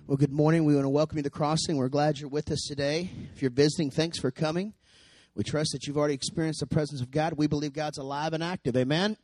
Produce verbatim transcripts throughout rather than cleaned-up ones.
Well, good morning. We want to welcome you to Crossing. We're glad you're with us today. If you're visiting, thanks for coming. We trust that you've already experienced the presence of God. We believe God's alive and active. Amen?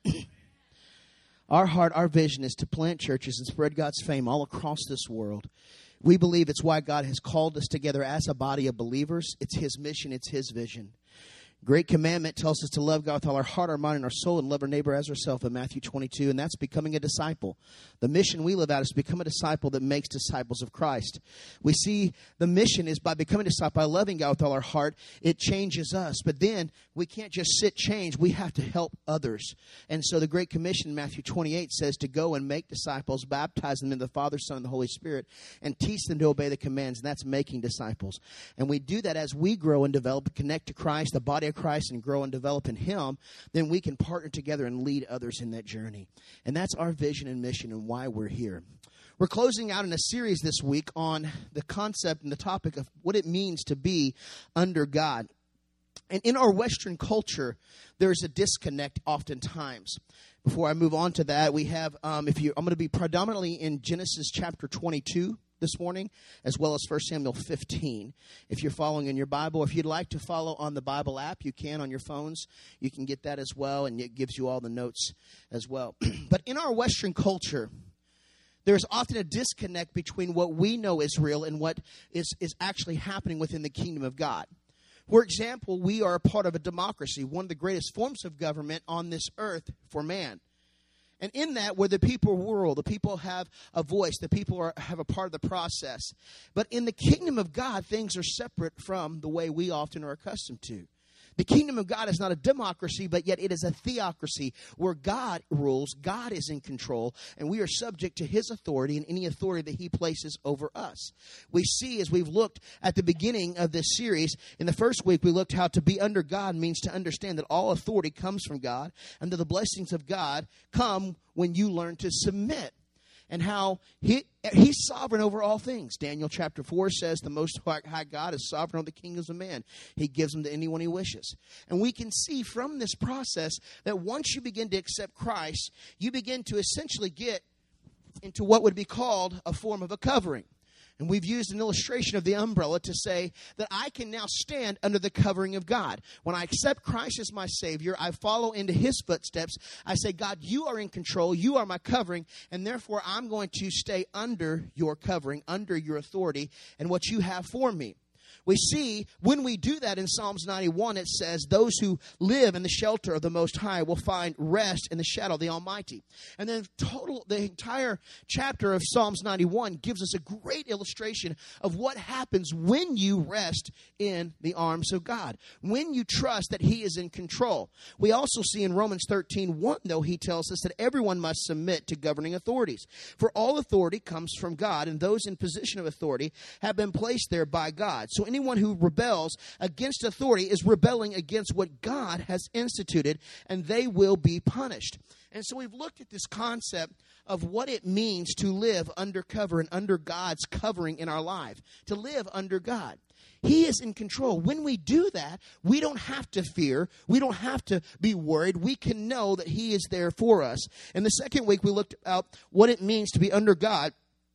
Our heart, our vision is to plant churches and spread God's fame all across this world. We believe it's why God has called us together as a body of believers. It's His mission. It's His vision. Great commandment tells us to love God with all our heart, our mind, and our soul, and love our neighbor as ourselves in Matthew twenty-two, and that's becoming a disciple. The mission we live out is to become a disciple that makes disciples of Christ. We see the mission is by becoming a disciple, by loving God with all our heart, it changes us. But then we can't just sit change. We have to help others. And so the Great Commission in Matthew twenty-eight says to go and make disciples, baptize them in the Father, Son, and the Holy Spirit, and teach them to obey the commands, and that's making disciples. And we do that as we grow and develop and connect to Christ, the body of Christ, and grow and develop in Him. Then we can partner together and lead others in that journey. And that's our vision and mission and why we're here. We're closing out in a series this week on the concept and the topic of what it means to be under God. And in our Western culture, there's a disconnect oftentimes. Before I move on to that, we have, um, if you, I'm going to be predominantly in Genesis chapter twenty-two this morning, as well as First Samuel fifteen. If you're following in your Bible, if you'd like to follow on the Bible app, you can on your phones. You can get that as well, and it gives you all the notes as well. But in our Western culture, there's often a disconnect between what we know is real and what is, is actually happening within the kingdom of God. For example, we are a part of a democracy, one of the greatest forms of government on this earth for man. And in that, where the people rule, the people have a voice, the people are, have a part of the process. But in the kingdom of God, things are separate from the way we often are accustomed to. The kingdom of God is not a democracy, but yet it is a theocracy where God rules, God is in control, and we are subject to His authority and any authority that He places over us. We see, as we've looked at the beginning of this series, in the first week we looked how to be under God means to understand that all authority comes from God, and that the blessings of God come when you learn to submit. And how he He's sovereign over all things. Daniel chapter four says the Most High God is sovereign over the kingdoms of man. He gives them to anyone He wishes. And we can see from this process that once you begin to accept Christ, you begin to essentially get into what would be called a form of a covering. And we've used an illustration of the umbrella to say that I can now stand under the covering of God. When I accept Christ as my Savior, I follow into His footsteps. I say, God, you are in control. You are my covering. And therefore, I'm going to stay under your covering, under your authority, and what you have for me. We see when we do that in Psalms ninety-one, it says, those who live in the shelter of the Most High will find rest in the shadow of the Almighty. And then total, the entire chapter of Psalms ninety-one gives us a great illustration of what happens when you rest in the arms of God, when you trust that He is in control. We also see in Romans thirteen one, though, he tells us that everyone must submit to governing authorities. For all authority comes from God, and those in position of authority have been placed there by God. So anyone who rebels against authority is rebelling against what God has instituted, and they will be punished. And so we've looked at this concept of what it means to live under cover and under God's covering in our life, to live under God. He is in control. When we do that, we don't have to fear. We don't have to be worried. We can know that He is there for us. In the second week, we looked at what it means to be under God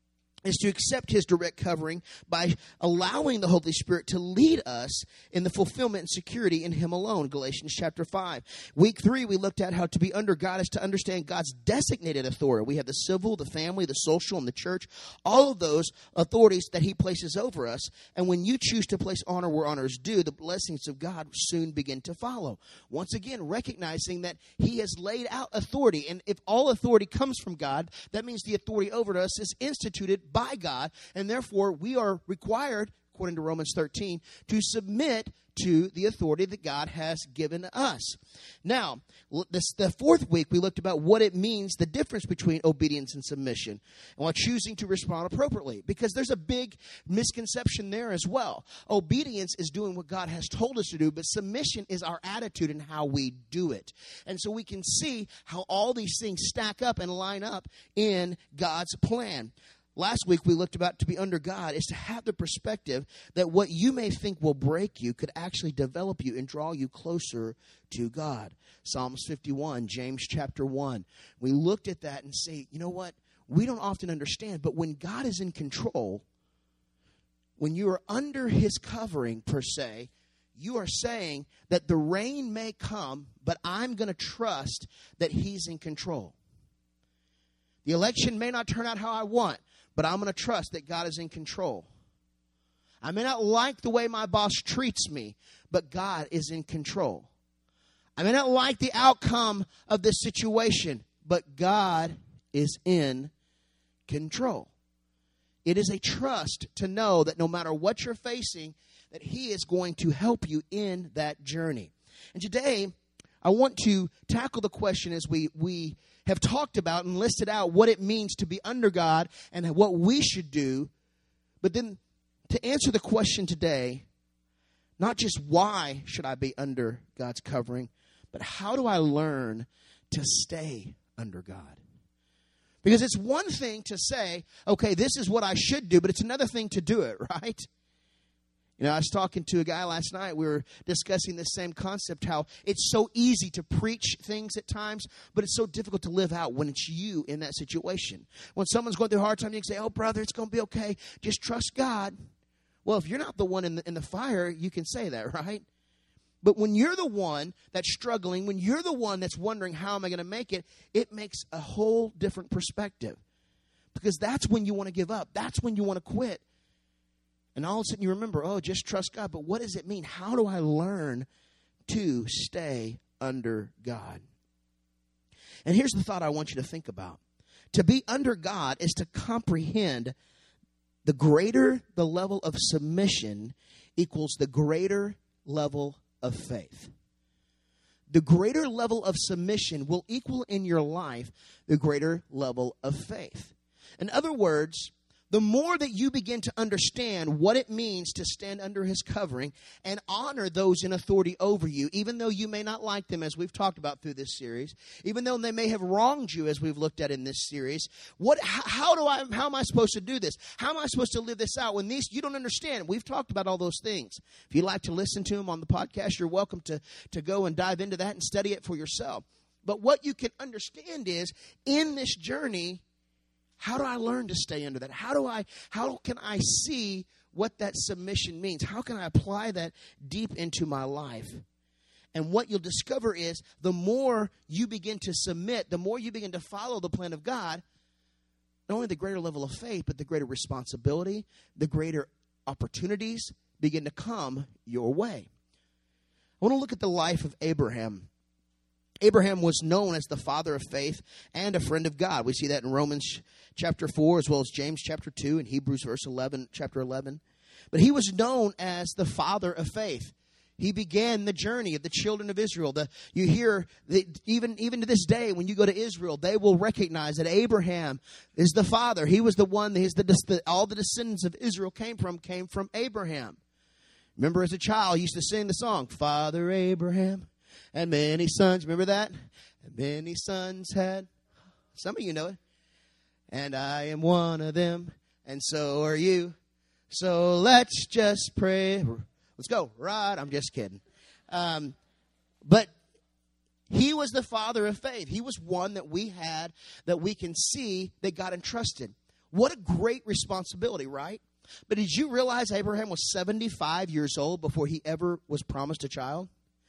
is to accept His direct covering by allowing the Holy Spirit to lead us in the fulfillment and security in Him alone, Galatians chapter five. Week three, we looked at how to be under God is to understand God's designated authority. We have the civil, the family, the social, and the church, all of those authorities that He places over us. And when you choose to place honor where honor is due, the blessings of God soon begin to follow. Once again, recognizing that He has laid out authority. And if all authority comes from God, that means the authority over us is instituted by God, and therefore we are required, according to Romans thirteen, to submit to the authority that God has given us. Now, this, the fourth week, we looked about what it means, the difference between obedience and submission, and while choosing to respond appropriately, because there's a big misconception there as well. Obedience is doing what God has told us to do, but submission is our attitude and how we do it. And so we can see how all these things stack up and line up in God's plan. Last week, we looked about to be under God is to have the perspective that what you may think will break you could actually develop you and draw you closer to God. Psalms fifty-one, James chapter one. We looked at that and say, you know what? We don't often understand, but when God is in control, when you are under his covering, per se, you are saying that the rain may come, but I'm going to trust that he's in control. The election may not turn out how I want, but I'm going to trust that God is in control. I may not like the way my boss treats me, but God is in control. I may not like the outcome of this situation, but God is in control. It is a trust to know that no matter what you're facing, that he is going to help you in that journey. And today, I want to tackle the question as we, we have talked about and listed out what it means to be under God and what we should do. But then to answer the question today, not just why should I be under God's covering, but how do I learn to stay under God? Because it's one thing to say, okay, this is what I should do, but it's another thing to do it, right? You know, I was talking to a guy last night. We were discussing this same concept, how it's so easy to preach things at times, but it's so difficult to live out when it's you in that situation. When someone's going through a hard time, you can say, oh, brother, it's going to be okay. Just trust God. Well, if you're not the one in the, in the fire, you can say that, right? But when you're the one that's struggling, when you're the one that's wondering, how am I going to make it, it makes a whole different perspective. Because that's when you want to give up. That's when you want to quit. And all of a sudden you remember, oh, just trust God. But what does it mean? How do I learn to stay under God? And here's the thought I want you to think about. To be under God is to comprehend the greater the level of submission equals the greater level of faith. The greater level of submission will equal in your life the greater level of faith. In other words, the more that you begin to understand what it means to stand under his covering and honor those in authority over you, even though you may not like them, as we've talked about through this series, even though they may have wronged you, as we've looked at in this series, what, how do I, how am I supposed to do this? How am I supposed to live this out when these, you don't understand? We've talked about all those things. If you'd like to listen to them on the podcast, you're welcome to, to go and dive into that and study it for yourself. But what you can understand is, in this journey, how do I learn to stay under that? How do I, how can I see what that submission means? How can I apply that deep into my life? And what you'll discover is the more you begin to submit, the more you begin to follow the plan of God, not only the greater level of faith, but the greater responsibility, the greater opportunities begin to come your way. I want to look at the life of Abraham. Abraham was known as the father of faith and a friend of God. We see that in Romans chapter four, as well as James chapter two, and Hebrews verse eleven, chapter eleven. But he was known as the father of faith. He began the journey of the children of Israel. The, you hear, that even, even to this day, when you go to Israel, they will recognize that Abraham is the father. He was the one, his, the, the, all the descendants of Israel came from, came from Abraham. Remember, as a child, I used to sing the song, Father Abraham and many sons. Remember that? And many sons had. Some of you know it. And I am one of them, and so are you. So let's just pray. Let's go. Right? I'm just kidding. Um, but he was the father of faith. He was one that we had, that we can see that God entrusted. What a great responsibility, right? But did you realize Abraham was seventy-five years old before he ever was promised a child?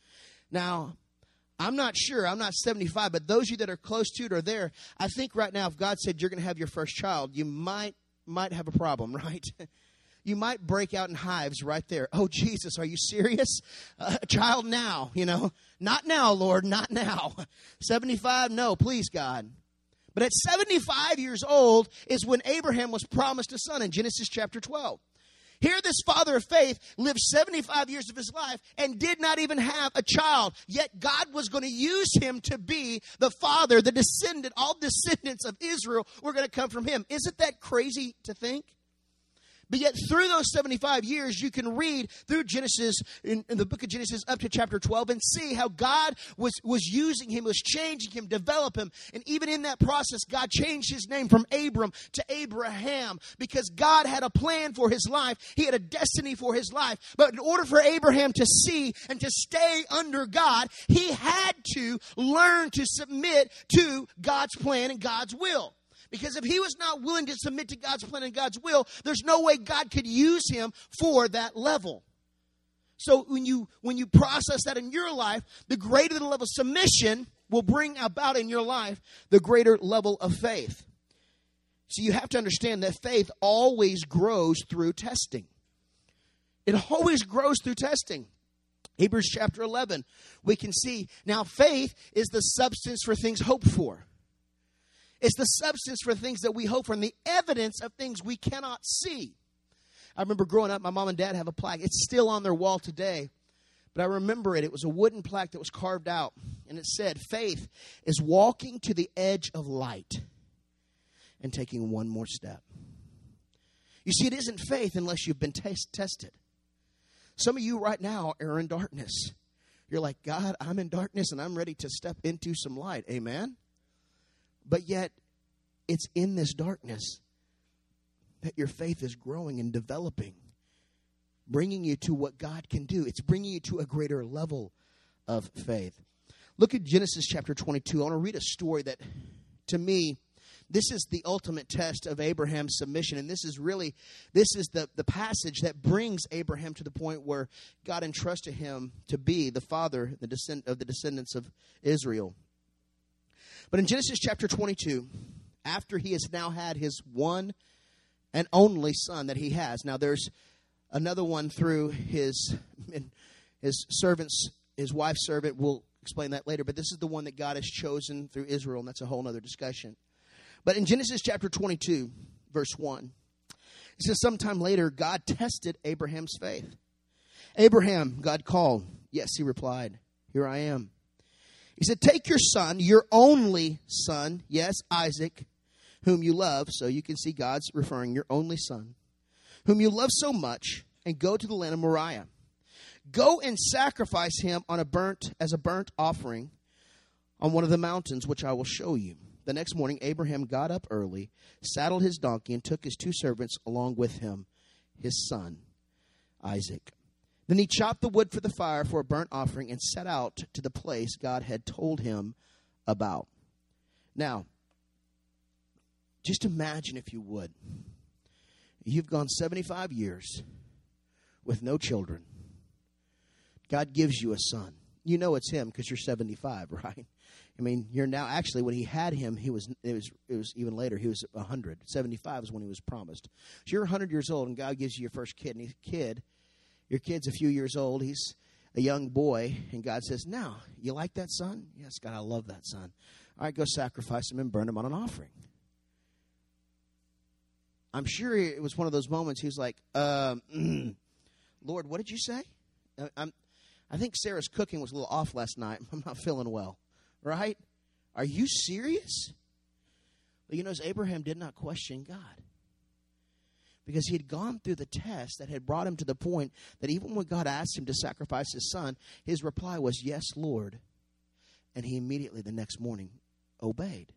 Now, I'm not sure. I'm not seventy-five, but those of you that are close to it or there, I think right now if God said you're going to have your first child, you might might have a problem, right? You might break out in hives right there. Oh, Jesus, are you serious? Uh, a child now, you know. Not now, Lord, not now. seventy-five, no, please, God. But at seventy-five years old is when Abraham was promised a son in Genesis chapter twelve. Here, this father of faith lived seventy-five years of his life and did not even have a child. Yet God was going to use him to be the father, the descendant. All descendants of Israel were going to come from him. Isn't that crazy to think? But yet through those seventy-five years, you can read through Genesis, in, in the book of Genesis up to chapter twelve, and see how God was, was using him, was changing him, develop him. And even in that process, God changed his name from Abram to Abraham, because God had a plan for his life. He had a destiny for his life. But in order for Abraham to see and to stay under God, he had to learn to submit to God's plan and God's will. Because if he was not willing to submit to God's plan and God's will, there's no way God could use him for that level. So when you when you process that in your life, the greater the level of submission will bring about in your life the greater level of faith. So you have to understand that faith always grows through testing. It always grows through testing. Hebrews chapter eleven, we can see now faith is the substance for things hoped for. It's the substance for things that we hope for and the evidence of things we cannot see. I remember growing up, my mom and dad have a plaque. It's still on their wall today. But I remember it. It was a wooden plaque that was carved out. And it said, faith is walking to the edge of light and taking one more step. You see, it isn't faith unless you've been test- tested. Some of you right now are in darkness. You're like, God, I'm in darkness and I'm ready to step into some light. Amen? But yet, it's in this darkness that your faith is growing and developing, bringing you to what God can do. It's bringing you to a greater level of faith. Look at Genesis chapter twenty-two. I want to read a story that, to me, this is the ultimate test of Abraham's submission. And this is really, this is the, the passage that brings Abraham to the point where God entrusted him to be the father the descend, of the descendants of Israel. But in Genesis chapter twenty-two, after he has now had his one and only son that he has. Now there's another one through his his servants, his wife's servant. We'll explain that later. But this is the one that God has chosen through Israel, and that's a whole other discussion. But in Genesis chapter twenty-two, verse one, it says, sometime later, God tested Abraham's faith. Abraham, God called. Yes, he replied, here I am. He said, take your son, your only son, yes, Isaac, whom you love. So you can see God's referring, your only son, whom you love so much, and go to the land of Moriah. Go and sacrifice him on a burnt as a burnt offering on one of the mountains, which I will show you. The next morning, Abraham got up early, saddled his donkey, and took his two servants along with him, his son, Isaac. Then he chopped the wood for the fire for a burnt offering and set out to the place God had told him about. Now, just imagine, if you would, you've gone seventy-five years with no children. God gives you a son. You know it's him because you're seventy-five, right? I mean, you're now, actually, when he had him, he was, it was, it was even later, he was one hundred. seventy-five is when he was promised. So you're one hundred years old, and God gives you your first kid, and he's a kid. Your kid's a few years old. He's a young boy, and God says, now, you like that son? Yes, God, I love that son. All right, go sacrifice him and burn him on an offering. I'm sure it was one of those moments he was like, um, Lord, what did you say? I'm, I think Sarah's cooking was a little off last night. I'm not feeling well, right? Are you serious? But you know, Abraham did not question God, because he had gone through the test that had brought him to the point that even when God asked him to sacrifice his son, his reply was, yes, Lord. And he immediately the next morning obeyed.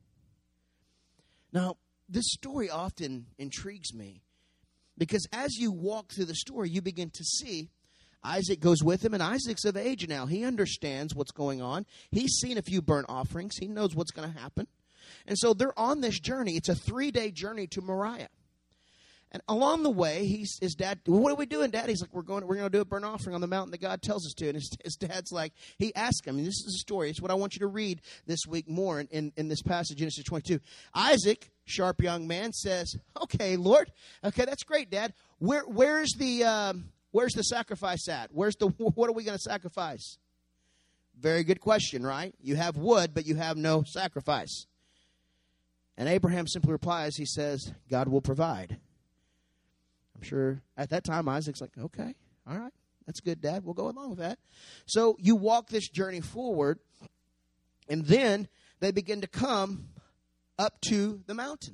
Now, this story often intrigues me, because as you walk through the story, you begin to see Isaac goes with him, and Isaac's of age now. He understands what's going on. He's seen a few burnt offerings. He knows what's going to happen. And so they're on this journey. It's a three-day journey to Moriah. And along the way, he's, his dad, well, what are we doing, Dad? He's like, we're going, we're going to do a burnt offering on the mountain that God tells us to. And his, his dad's like, he asked him, and this is a story. It's what I want you to read this week more in, in, in this passage, Genesis twenty-two. Isaac, sharp young man, says, okay, Lord, okay, that's great, Dad. Where, where's the, um, where's the sacrifice at? Where's the, what are we going to sacrifice? Very good question, right? You have wood, but you have no sacrifice. And Abraham simply replies, he says, God will provide. I'm sure at that time Isaac's like, okay, all right, that's good, Dad. We'll go along with that. So you walk this journey forward, and then they begin to come up to the mountain.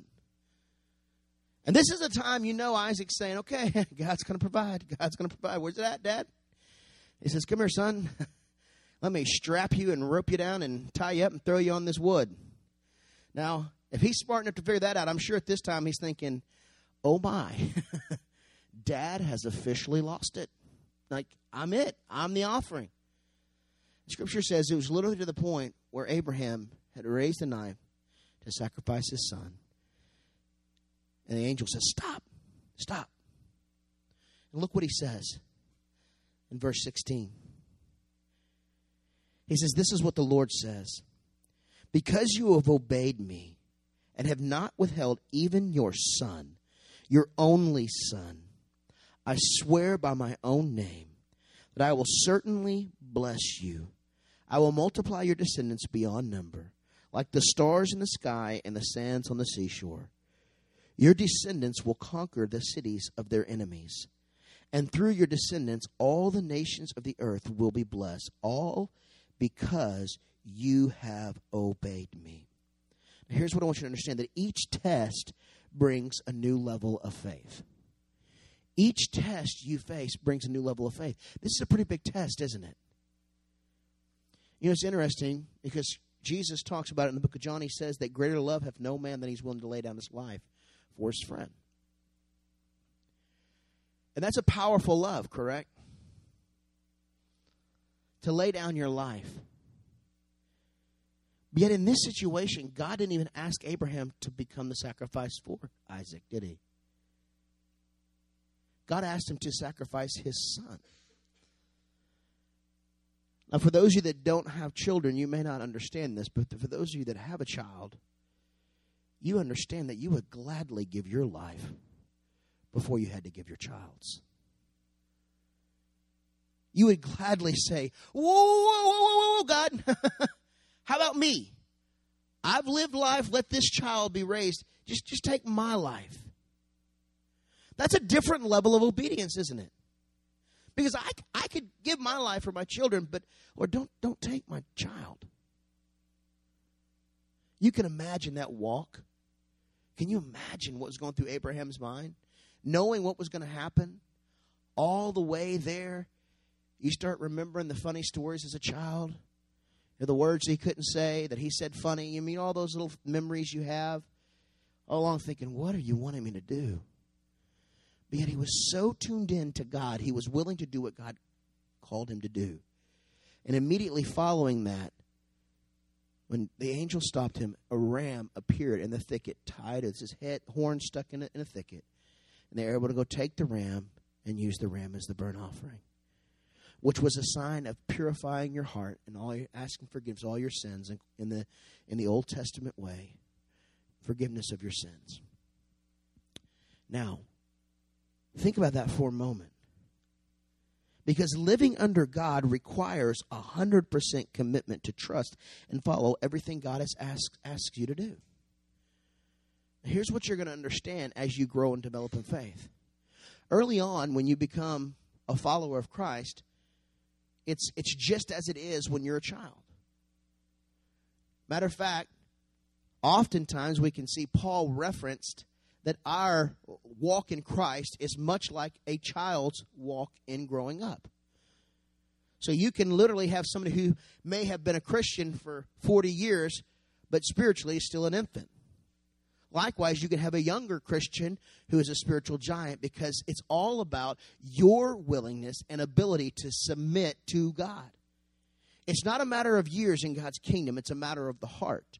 And this is a time you know Isaac's saying, okay, God's going to provide. God's going to provide. Where's it at, Dad? He says, come here, son. Let me strap you and rope you down and tie you up and throw you on this wood. Now, if he's smart enough to figure that out, I'm sure at this time he's thinking, oh, my. Dad has officially lost it. Like, I'm it. I'm the offering. Scripture says it was literally to the point where Abraham had raised a knife to sacrifice his son. And the angel says, stop, stop. And look what he says in verse sixteen. He says, this is what the Lord says. Because you have obeyed me and have not withheld even your son, your only son, I swear by my own name that I will certainly bless you. I will multiply your descendants beyond number, like the stars in the sky and the sands on the seashore. Your descendants will conquer the cities of their enemies. And through your descendants, all the nations of the earth will be blessed, all because you have obeyed me. Now, here's what I want you to understand, that each test brings a new level of faith. Each test you face brings a new level of faith. This is a pretty big test, isn't it? You know, it's interesting because Jesus talks about it in the book of John. He says that greater love hath no man than he's willing to lay down his life for his friend. And that's a powerful love, correct? To lay down your life. Yet in this situation, God didn't even ask Abraham to become the sacrifice for Isaac, did he? God asked him to sacrifice his son. Now, for those of you that don't have children, you may not understand this, but for those of you that have a child, you understand that you would gladly give your life before you had to give your child's. You would gladly say, whoa, whoa, whoa, whoa, whoa, God, how about me? I've lived life, let this child be raised. Just, just take my life. That's a different level of obedience, isn't it? Because I, I could give my life for my children, but Lord, don't, don't take my child. You can imagine that walk. Can you imagine what was going through Abraham's mind? Knowing what was going to happen all the way there. You start remembering the funny stories as a child. The words he couldn't say, that he said funny. You mean all those little memories you have? All along thinking, what are you wanting me to do? But yet he was so tuned in to God, he was willing to do what God called him to do. And immediately following that, when the angel stopped him, a ram appeared in the thicket, tied with his head, horn stuck in a, in a thicket. And they were able to go take the ram and use the ram as the burnt offering, which was a sign of purifying your heart and all your, asking forgiveness all your sins in, in the in the Old Testament way, forgiveness of your sins. Now, think about that for a moment. Because living under God requires a one hundred percent commitment to trust and follow everything God has asked, asked you to do. Here's what you're going to understand as you grow and develop in faith. Early on, when you become a follower of Christ, it's, it's just as it is when you're a child. Matter of fact, oftentimes we can see Paul referenced that our walk in Christ is much like a child's walk in growing up. So you can literally have somebody who may have been a Christian for forty years, but spiritually is still an infant. Likewise, you can have a younger Christian who is a spiritual giant, because it's all about your willingness and ability to submit to God. It's not a matter of years in God's kingdom. It's a matter of the heart.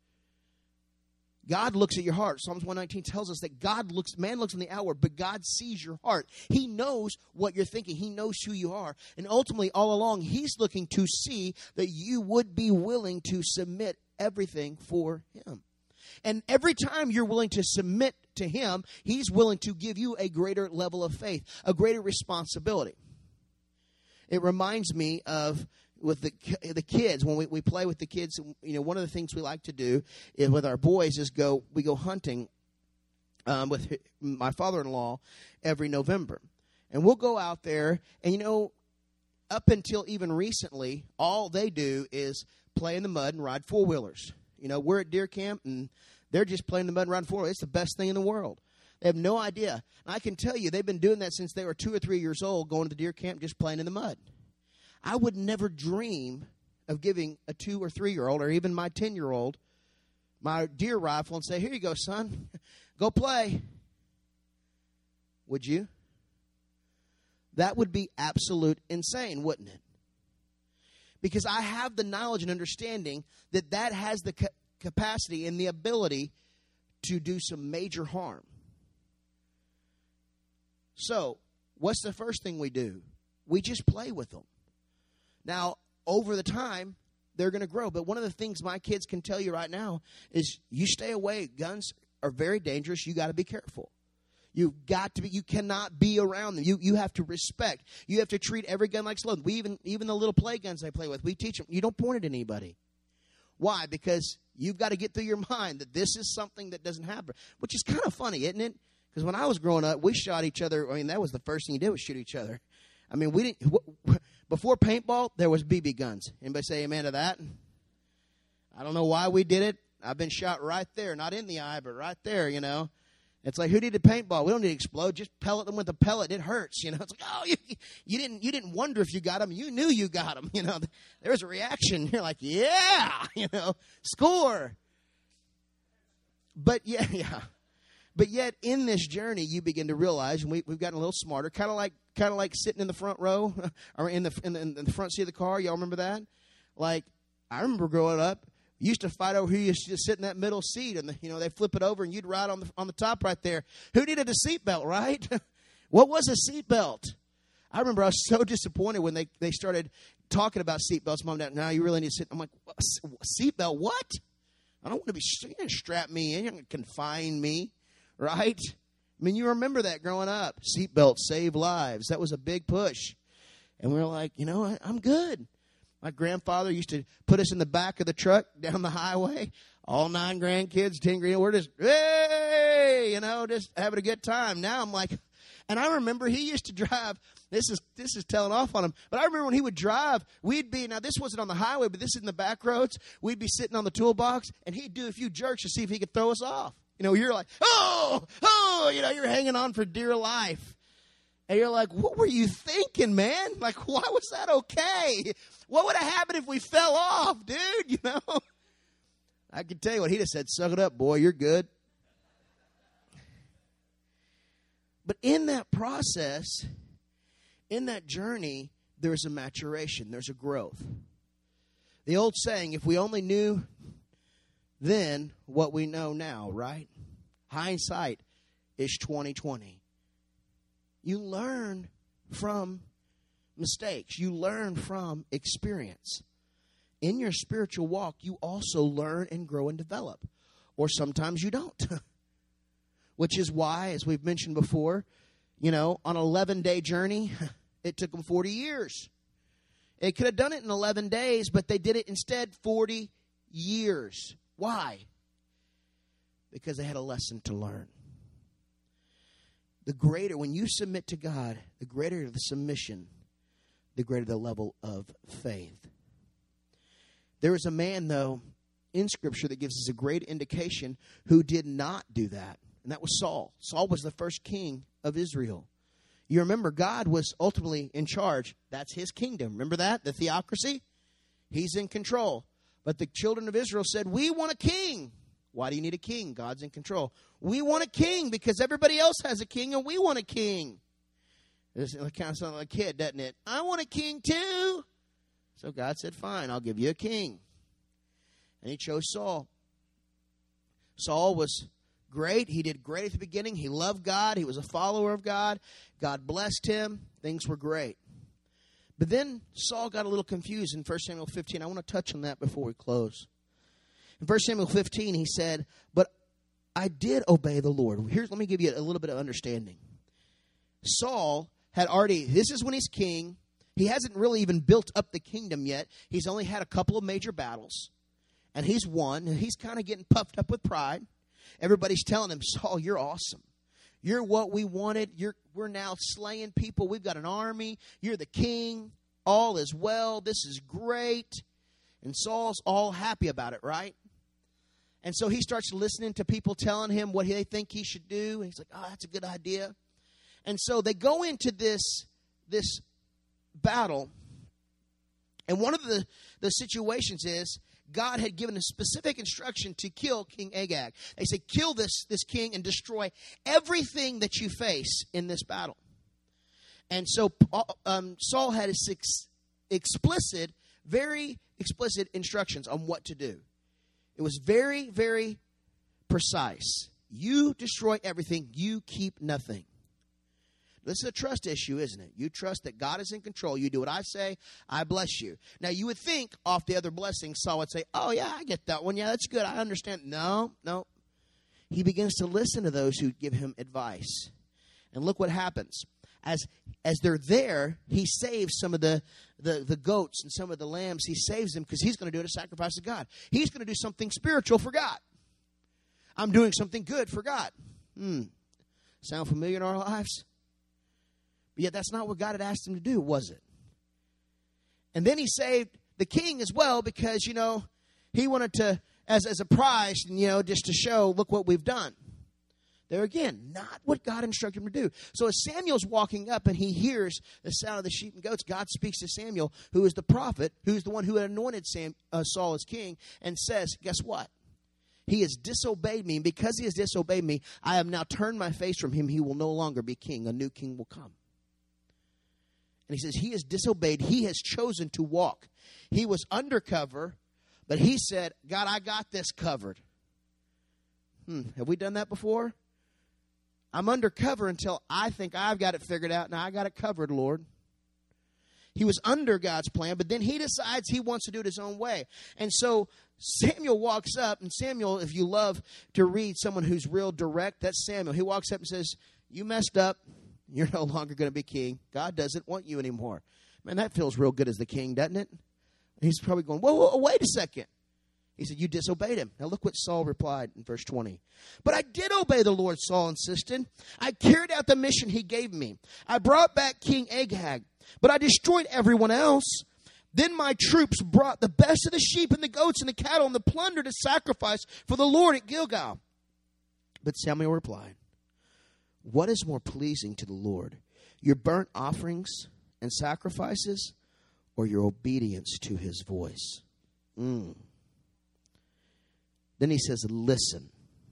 God looks at your heart. Psalms one nineteen tells us that God looks, man looks on the outward, but God sees your heart. He knows what you're thinking. He knows who you are. And ultimately, all along, he's looking to see that you would be willing to submit everything for him. And every time you're willing to submit to him, he's willing to give you a greater level of faith, a greater responsibility. It reminds me of with the the kids, when we, we play with the kids. You know, one of the things we like to do is with our boys is go we go hunting um, with my father-in-law every November. And we'll go out there, and you know, up until even recently, all they do is play in the mud and ride four-wheelers. You know, we're at deer camp, and they're just playing in the mud and riding four-wheelers. It's the best thing in the world. They have no idea. And I can tell you, they've been doing that since they were two or three years old, going to the deer camp, just playing in the mud. I would never dream of giving a two- or three-year-old, or even my ten-year-old, my deer rifle and say, here you go, son, go play. Would you? That would be absolute insane, wouldn't it? Because I have the knowledge and understanding that that has the ca- capacity and the ability to do some major harm. So, what's the first thing we do? We just play with them. Now, over the time, they're going to grow. But one of the things my kids can tell you right now is you stay away. Guns are very dangerous. You got to be careful. You've got to be, you cannot be around them. You you have to respect. You have to treat every gun like slow. We even, even the little play guns they play with, we teach them, you don't point at anybody. Why? Because you've got to get through your mind that this is something that doesn't happen, which is kind of funny, isn't it? Because when I was growing up, we shot each other. I mean, that was the first thing you did was shoot each other. I mean, we didn't, before paintball, there was B B guns. Anybody say amen to that? I don't know why we did it. I've been shot right there, not in the eye, but right there, you know. It's like, who needed paintball? We don't need to explode. Just pellet them with a pellet. It hurts, you know. It's like, oh, you, you didn't you didn't wonder if you got them. You knew you got them, you know. There was a reaction. You're like, yeah, you know, score. But, yeah, yeah. But yet, in this journey, you begin to realize, and we, we've gotten a little smarter, kind of like kind of like sitting in the front row or in the, in the in the front seat of the car. Y'all remember that? Like, I remember growing up, you used to fight over who used to sit in that middle seat, and the, you know they flip it over, and you'd ride on the on the top right there. Who needed a seatbelt, right? What was a seatbelt? I remember I was so disappointed when they, they started talking about seatbelts. Mom, Dad, now you really need to sit. I'm like, seatbelt? What? I don't want to be. You're going to strap me in. You're going to confine me, right? I mean, you remember that growing up. Seatbelts save lives. That was a big push, and we were like, you know, I, I'm good. My grandfather used to put us in the back of the truck down the highway. All nine grandkids, ten grand. We're just, hey, you know, just having a good time. Now I'm like, and I remember he used to drive. This is this is telling off on him. But I remember when he would drive, we'd be, now this wasn't on the highway, but this is in the back roads. We'd be sitting on the toolbox, and he'd do a few jerks to see if he could throw us off. You know, you're like, oh, oh, you know, you're hanging on for dear life. And you're like, what were you thinking, man? Like, why was that okay? What would have happened if we fell off, dude? You know? I can tell you what he'd have said, suck it up, boy, you're good. But in that process, in that journey, there's a maturation. There's a growth. The old saying, if we only knew then what we know now, right? Hindsight is twenty twenty. You learn from mistakes. You learn from experience. In your spiritual walk, you also learn and grow and develop. Or sometimes you don't. Which is why, as we've mentioned before, you know, on an eleven-day journey, it took them forty years. They could have done it in eleven days, but they did it instead forty years. Why? Because they had a lesson to learn. The greater, when you submit to God, the greater the submission, the greater the level of faith. There is a man, though, in Scripture that gives us a great indication who did not do that, and that was Saul. Saul was the first king of Israel. You remember, God was ultimately in charge. That's his kingdom. Remember that? The theocracy? He's in control. But the children of Israel said, we want a king. Why do you need a king? God's in control. We want a king because everybody else has a king and we want a king. It kind of sounds like a kid, doesn't it? I want a king too. So God said, fine, I'll give you a king. And he chose Saul. Saul was great. He did great at the beginning. He loved God. He was a follower of God. God blessed him. Things were great. But then Saul got a little confused in First Samuel fifteen. I want to touch on that before we close. In First Samuel fifteen, he said, but I did obey the Lord. Here's, let me give you a little bit of understanding. Saul had already, this is when he's king. He hasn't really even built up the kingdom yet. He's only had a couple of major battles. And he's won. And he's kind of getting puffed up with pride. Everybody's telling him, Saul, you're awesome. You're what we wanted. You're, we're now slaying people. We've got an army. You're the king. All is well. This is great. And Saul's all happy about it, right? And so he starts listening to people telling him what they think he should do. And he's like, oh, that's a good idea. And so they go into this, this battle. And one of the, the situations is God had given a specific instruction to kill King Agag. They say, kill this, this king and destroy everything that you face in this battle. And so um, Saul had his ex- explicit, very explicit instructions on what to do. It was very, very precise. You destroy everything. You keep nothing. This is a trust issue, isn't it? You trust that God is in control. You do what I say, I bless you. Now, you would think off the other blessings, Saul would say, oh, yeah, I get that one. Yeah, that's good. I understand. No, no. He begins to listen to those who give him advice. And look what happens. As as they're there, he saves some of the, the, the goats and some of the lambs. He saves them because he's going to do it as a sacrifice to God. He's going to do something spiritual for God. I'm doing something good for God. Hmm. Sound familiar in our lives? But yet that's not what God had asked him to do, was it? And then he saved the king as well because, you know, he wanted to, as, as a prize, you know, just to show, look what we've done. There again, not what God instructed him to do. So as Samuel's walking up and he hears the sound of the sheep and goats, God speaks to Samuel, who is the prophet, who's the one who had anointed Sam, uh, Saul as king, and says, guess what? He has disobeyed me, and because he has disobeyed me, I have now turned my face from him. He will no longer be king. A new king will come. And he says, he has disobeyed. He has chosen to walk. He was undercover, but he said, God, I got this covered. Hmm, have we done that before? I'm undercover until I think I've got it figured out. Now I got it covered, Lord. He was under God's plan, but then he decides he wants to do it his own way. And so Samuel walks up, and Samuel, if you love to read someone who's real direct, that's Samuel. He walks up and says, you messed up. You're no longer going to be king. God doesn't want you anymore. Man, that feels real good as the king, doesn't it? He's probably going, whoa, whoa, wait a second. He said, you disobeyed him. Now look what Saul replied in verse twenty. But I did obey the Lord, Saul insisted. I carried out the mission he gave me. I brought back King Agag, but I destroyed everyone else. Then my troops brought the best of the sheep and the goats and the cattle and the plunder to sacrifice for the Lord at Gilgal. But Samuel replied, what is more pleasing to the Lord, your burnt offerings and sacrifices, or your obedience to his voice? Mm. Then he says, listen,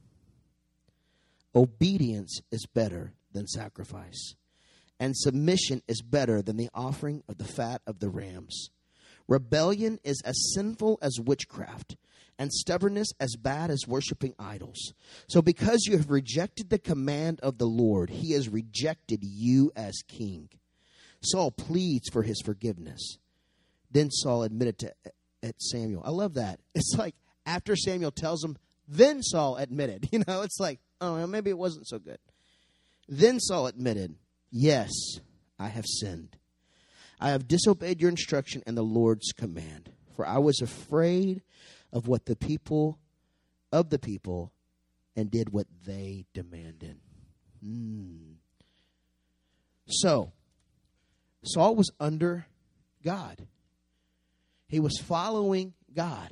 obedience is better than sacrifice, and submission is better than the offering of the fat of the rams. Rebellion is as sinful as witchcraft, and stubbornness as bad as worshiping idols. So because you have rejected the command of the Lord, he has rejected you as king. Saul pleads for his forgiveness. Then Saul admitted to at Samuel. I love that. It's like after Samuel tells him, then Saul admitted. You know, it's like, oh, well, maybe it wasn't so good. Then Saul admitted, yes, I have sinned. I have disobeyed your instruction and the Lord's command, for I was afraid of what the people, of the people, and did what they demanded. Hmm. So, Saul was under God. He was following God.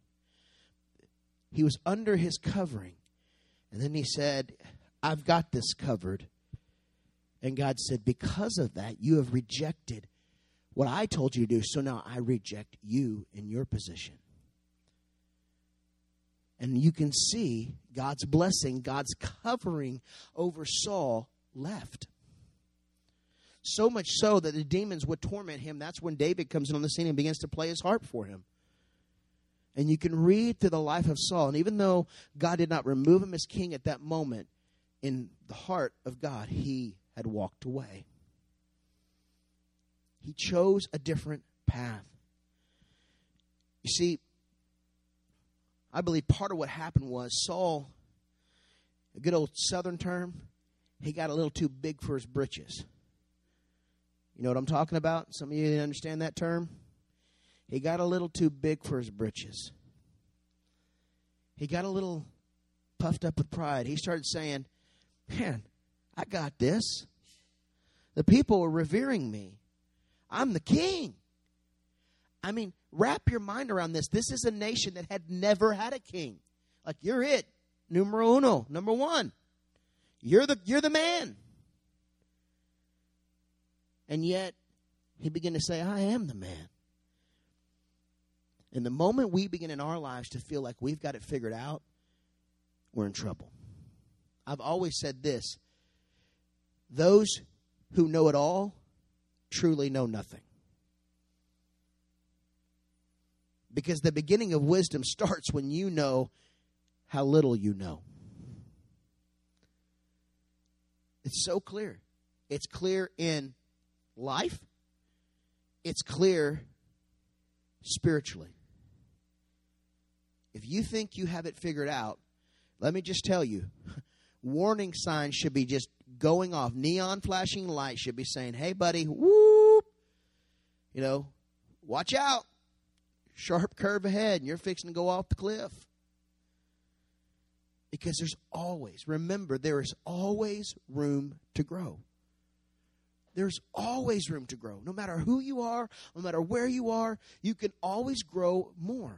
He was under his covering. And then he said, I've got this covered. And God said, because of that, you have rejected what I told you to do. So now I reject you in your position. And you can see God's blessing, God's covering over Saul left. So much so that the demons would torment him. That's when David comes in on the scene and begins to play his harp for him. And you can read through the life of Saul. And even though God did not remove him as king at that moment, in the heart of God, he had walked away. He chose a different path. You see, I believe part of what happened was Saul, a good old southern term, he got a little too big for his britches. You know what I'm talking about? Some of you didn't understand that term. He got a little too big for his britches. He got a little puffed up with pride. He started saying, man, I got this. The people are revering me. I'm the king. I mean, wrap your mind around this. This is a nation that had never had a king. Like, you're it. Numero uno. Number one. You're the, you're the man. And yet, he began to say, I am the man. And the moment we begin in our lives to feel like we've got it figured out, we're in trouble. I've always said this. Those who know it all truly know nothing. Because the beginning of wisdom starts when you know how little you know. It's so clear. It's clear in life. It's clear spiritually. If you think you have it figured out, let me just tell you, warning signs should be just going off. Neon flashing lights should be saying, hey, buddy, whoop. You know, watch out. Sharp curve ahead, and you're fixing to go off the cliff. Because there's always, remember, there is always room to grow. There's always room to grow. No matter who you are, no matter where you are, you can always grow more.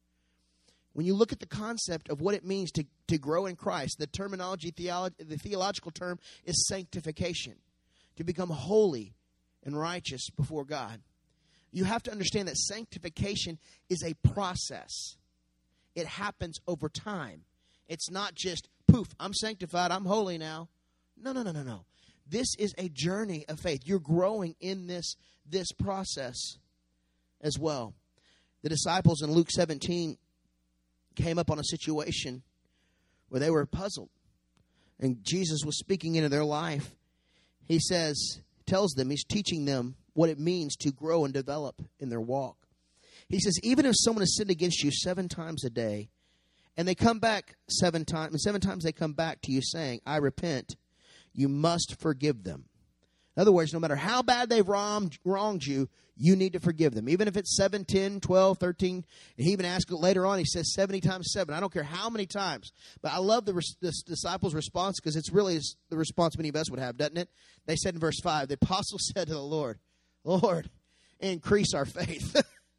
When you look at the concept of what it means to, to grow in Christ, the terminology, theolo- the theological term is sanctification, to become holy and righteous before God. You have to understand that sanctification is a process. It happens over time. It's not just, poof, I'm sanctified, I'm holy now. No, no, no, no, no. This is a journey of faith. You're growing in this, this process as well. The disciples in Luke seventeen came up on a situation where they were puzzled. And Jesus was speaking into their life. He says, tells them, he's teaching them what it means to grow and develop in their walk. He says, even if someone has sinned against you seven times a day, and they come back seven times, and seven times they come back to you saying, I repent, you must forgive them. In other words, no matter how bad they've wronged, wronged you, you need to forgive them. Even if it's seven, ten, twelve, thirteen. And he even asks it later on, he says seventy times seven. I don't care how many times. But I love the, the disciples' response because it's really the response many of us would have, doesn't it? They said in verse five, the apostle said to the Lord, Lord, increase our faith.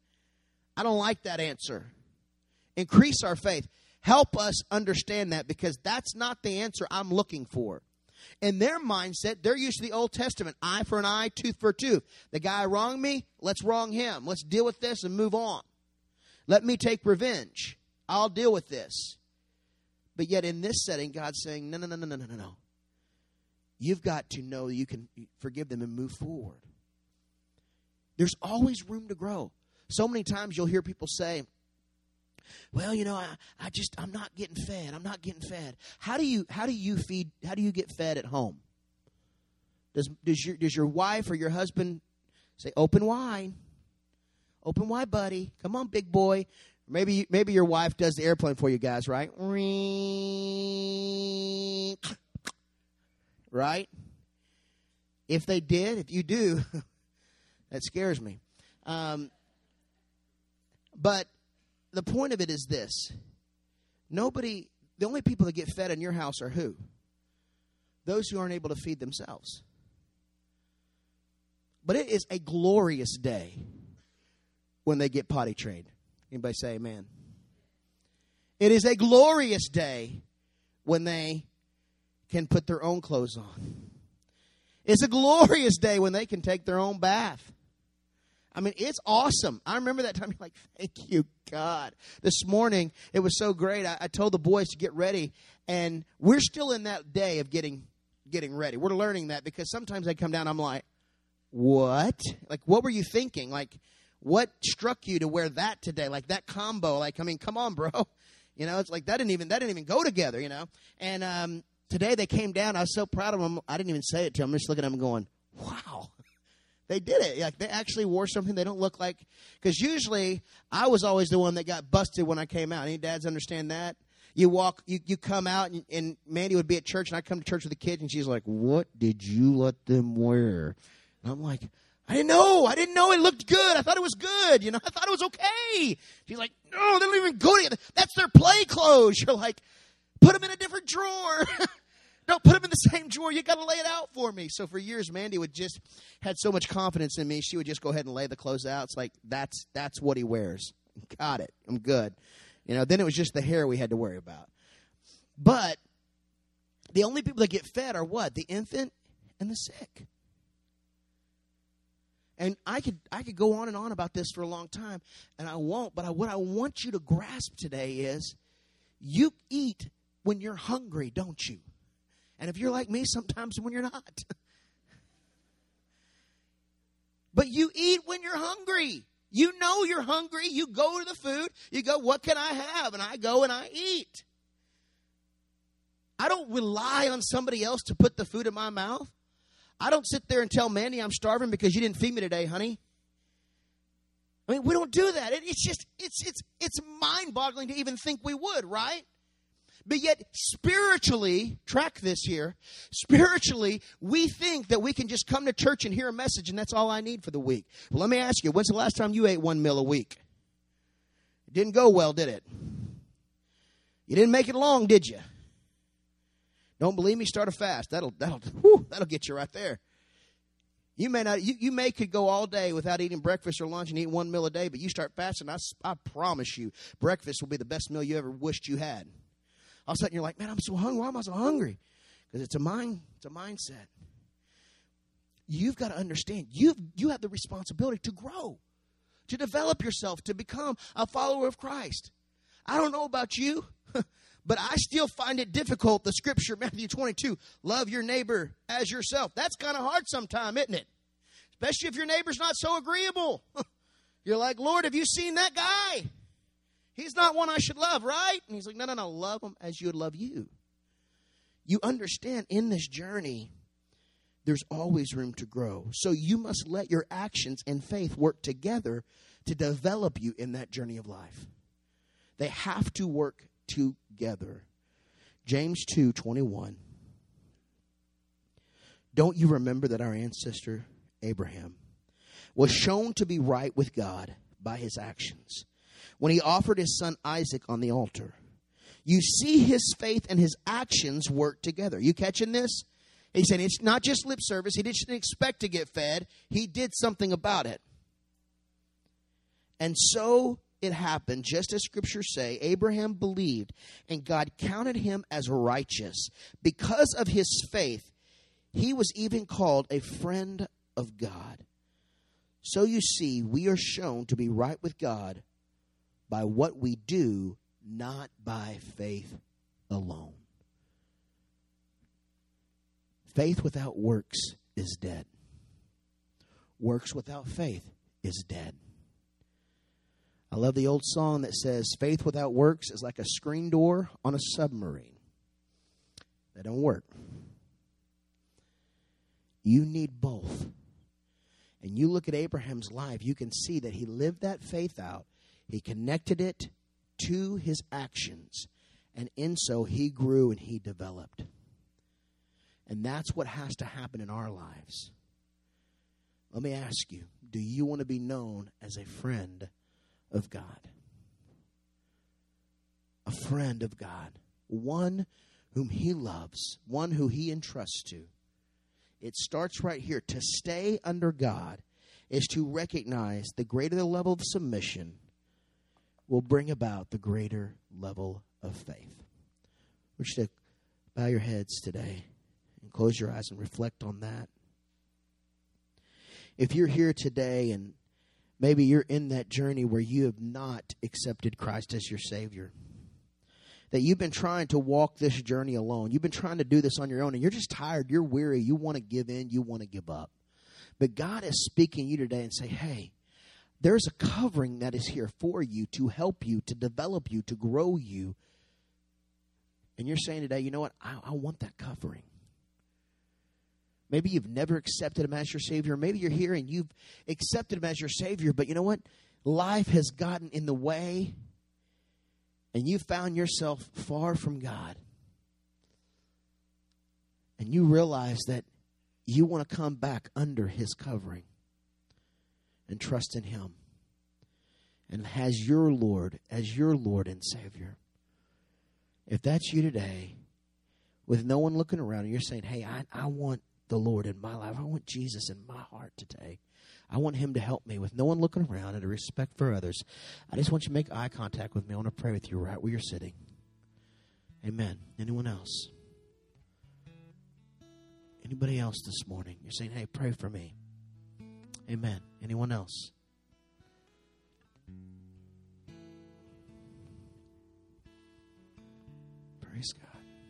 I don't like that answer. Increase our faith. Help us understand that, because that's not the answer I'm looking for. In their mindset, they're used to the Old Testament. Eye for an eye, tooth for a tooth. The guy wronged me, let's wrong him. Let's deal with this and move on. Let me take revenge. I'll deal with this. But yet in this setting, God's saying, no, no, no, no, no, no, no. You've got to know you can forgive them and move forward. There's always room to grow. So many times you'll hear people say, well, you know, I, I just, I'm not getting fed. I'm not getting fed. How do you, how do you feed, how do you get fed at home? Does, does your, does your wife or your husband say, open wide, open wide, buddy. Come on, big boy. Maybe, maybe your wife does the airplane for you guys, right? Right? If they did, if you do, that scares me. Um, but the point of it is this. Nobody, the only people that get fed in your house are who? Those who aren't able to feed themselves. But it is a glorious day when they get potty trained. Anybody say amen? It is a glorious day when they can put their own clothes on. It's a glorious day when they can take their own bath. I mean, it's awesome. I remember that time. You're like, thank you, God. This morning, it was so great. I, I told the boys to get ready, and we're still in that day of getting getting ready. We're learning that because sometimes I come down, I'm like, what? Like, what were you thinking? Like, what struck you to wear that today? Like, that combo. Like, I mean, come on, bro. You know, it's like that didn't even that didn't even go together, you know. And um, today they came down. I was so proud of them. I didn't even say it to them. I'm just looking at them going, wow. They did it. Like, they actually wore something they don't look like. Because usually, I was always the one that got busted when I came out. Any dads understand that? You walk, you, you come out, and, and Mandy would be at church, and I'd come to church with the kids, and she's like, what did you let them wear? And I'm like, I didn't know. I didn't know it looked good. I thought it was good. You know, I thought it was okay. She's like, no, they don't even go together. That's their play clothes. You're like, put them in a different drawer. Don't put them in the same drawer. You got to lay it out for me. So for years, Mandy would just had so much confidence in me. She would just go ahead and lay the clothes out. It's like, that's that's what he wears. Got it. I'm good. You know, then it was just the hair we had to worry about. But the only people that get fed are what? The infant and the sick. And I could I could go on and on about this for a long time, and I won't. But I, what I want you to grasp today is you eat when you're hungry, don't you? And if you're like me, sometimes when you're not. But you eat when you're hungry. You know you're hungry. You go to the food. You go, what can I have? And I go and I eat. I don't rely on somebody else to put the food in my mouth. I don't sit there and tell Mandy I'm starving because you didn't feed me today, honey. I mean, we don't do that. It, it's just, it's it's it's mind-boggling to even think we would, right? But yet, spiritually, track this here, spiritually, we think that we can just come to church and hear a message and that's all I need for the week. Well, let me ask you, when's the last time you ate one meal a week? It didn't go well, did it? You didn't make it long, did you? Don't believe me? Start a fast. That'll that'll whew, that'll get you right there. You may not. You, you may could go all day without eating breakfast or lunch and eat one meal a day, but you start fasting. I, I promise you, breakfast will be the best meal you ever wished you had. All of a sudden, you're like, man, I'm so hungry. Why am I so hungry? Because it's a mind. It's a mindset. You've got to understand. You you have the responsibility to grow, to develop yourself, to become a follower of Christ. I don't know about you. But I still find it difficult, the scripture, Matthew twenty-two, love your neighbor as yourself. That's kind of hard sometimes, isn't it? Especially if your neighbor's not so agreeable. You're like, Lord, have you seen that guy? He's not one I should love, right? And he's like, no, no, no, love him as you would love you. You understand in this journey, there's always room to grow. So you must let your actions and faith work together to develop you in that journey of life. They have to work together. James two twenty-one. Don't you remember that our ancestor Abraham was shown to be right with God by his actions when he offered his son Isaac on the altar? You see his faith and his actions work together. You catching this? He's saying it's not just lip service. He didn't expect to get fed. He did something about it. And so it happened, just as scriptures say, Abraham believed, and God counted him as righteous. Because of his faith, he was even called a friend of God. So you see, we are shown to be right with God by what we do, not by faith alone. Faith without works is dead. Works without faith is dead. I love the old song that says, faith without works is like a screen door on a submarine. That don't work. You need both. And you look at Abraham's life, you can see that he lived that faith out. He connected it to his actions. And in so, he grew and he developed. And that's what has to happen in our lives. Let me ask you, do you want to be known as a friend of God? A friend of God. One whom he loves. One who he entrusts to. It starts right here. To stay under God is to recognize the greater the level of submission will bring about the greater level of faith. I want you to bow your heads today and close your eyes and reflect on that. If you're here today and maybe you're in that journey where you have not accepted Christ as your Savior, that you've been trying to walk this journey alone. You've been trying to do this on your own, and you're just tired. You're weary. You want to give in. You want to give up. But God is speaking to you today and say, hey, there's a covering that is here for you to help you, to develop you, to grow you. And you're saying today, you know what? I, I want that covering. Maybe you've never accepted him as your Savior. Maybe you're here and you've accepted him as your Savior, but you know what? Life has gotten in the way, and you found yourself far from God. And you realize that you want to come back under his covering and trust in him. And as your Lord, as your Lord and Savior. If that's you today, with no one looking around, and you're saying, hey, I, I want the Lord in my life. I want Jesus in my heart today. I want him to help me with no one looking around and a respect for others. I just want you to make eye contact with me. I want to pray with you right where you're sitting. Amen. Anyone else? Anybody else this morning? You're saying, hey, pray for me. Amen. Anyone else? Praise God.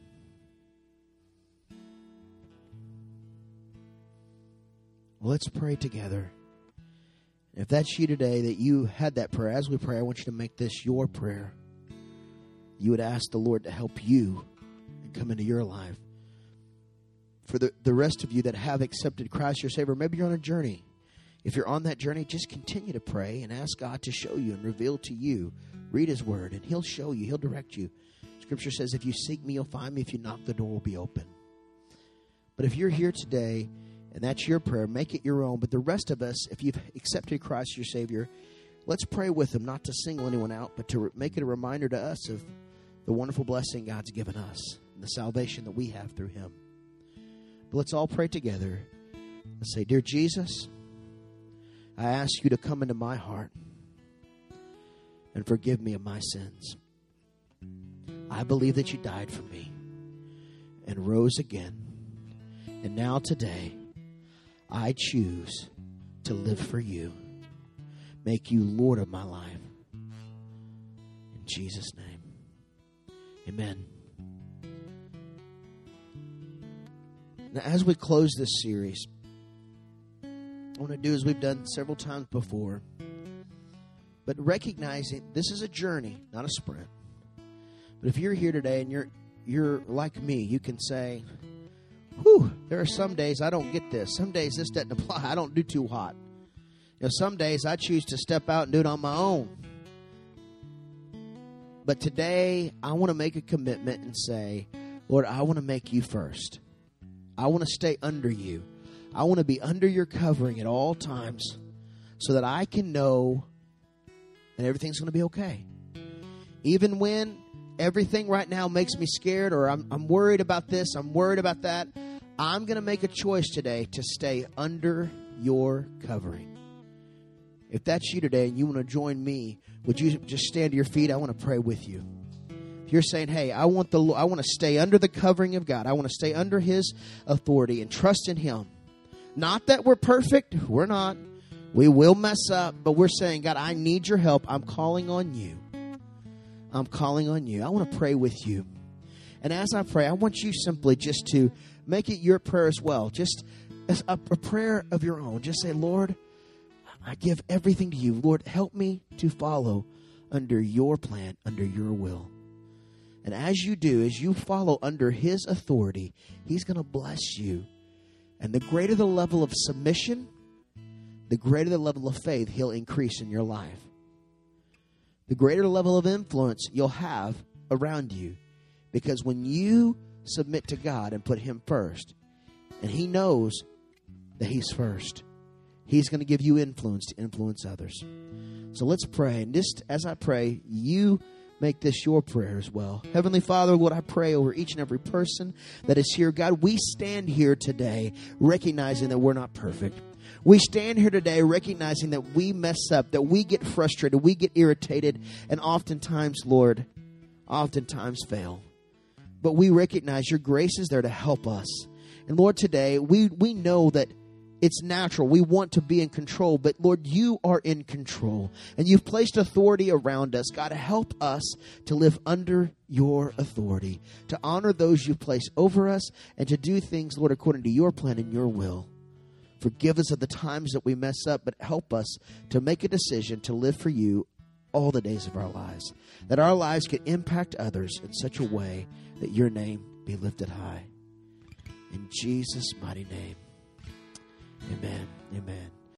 Well, let's pray together. If that's you today, that you had that prayer, as we pray, I want you to make this your prayer. You would ask the Lord to help you and come into your life. for the, the rest of you that have accepted Christ your Savior, maybe you're on a journey. If you're on that journey, just continue to pray and ask God to show you and reveal to you. Read His Word, and He'll show you. He'll direct you. Scripture says, if you seek me, you'll find me. If you knock, the door will be open. But if you're here today, and that's your prayer, make it your own. But the rest of us, if you've accepted Christ your Savior, let's pray with Him, not to single anyone out, but to re- make it a reminder to us of the wonderful blessing God's given us and the salvation that we have through Him. But let's all pray together. Let's say, Dear Jesus, I ask you to come into my heart and forgive me of my sins. I believe that you died for me and rose again. And now today, I choose to live for you. Make you Lord of my life. In Jesus' name. Amen. Now, as we close this series, I want to do as we've done several times before, but recognizing this is a journey, not a sprint. But if you're here today and you're you're like me, you can say, whew, there are some days I don't get this. Some days this doesn't apply. I don't do too hot. You know, some days I choose to step out and do it on my own. But today, I want to make a commitment and say, Lord, I want to make you first. I want to stay under you. I want to be under your covering at all times so that I can know that everything's going to be okay. Even when everything right now makes me scared, or I'm, I'm worried about this, I'm worried about that, I'm going to make a choice today to stay under your covering. If that's you today and you want to join me, would you just stand to your feet? I want to pray with you. If you're saying, hey, I want the I want to stay under the covering of God. I want to stay under His authority and trust in Him. Not that we're perfect. We're not. We will mess up. But we're saying, God, I need your help. I'm calling on you. I'm calling on you. I want to pray with you. And as I pray, I want you simply just to make it your prayer as well. Just as a, a prayer of your own. Just say, Lord, I give everything to you. Lord, help me to follow under your plan, under your will. And as you do, as you follow under His authority, He's going to bless you. And the greater the level of submission, the greater the level of faith He'll increase in your life. The greater level of influence you'll have around you. Because when you submit to God and put Him first, and He knows that He's first, He's going to give you influence to influence others. So let's pray. And just as I pray, you make this your prayer as well. Heavenly Father, Lord, I pray over each and every person that is here. God, we stand here today recognizing that we're not perfect. We stand here today recognizing that we mess up, that we get frustrated, we get irritated, and oftentimes, Lord, oftentimes fail. But we recognize your grace is there to help us. And Lord, today, we, we know that it's natural. We want to be in control, but Lord, you are in control. And you've placed authority around us. God, help us to live under your authority, to honor those you've placed over us, and to do things, Lord, according to your plan and your will. Forgive us of the times that we mess up, but help us to make a decision to live for you all the days of our lives. That our lives can impact others in such a way that your name be lifted high. In Jesus' mighty name. Amen. Amen.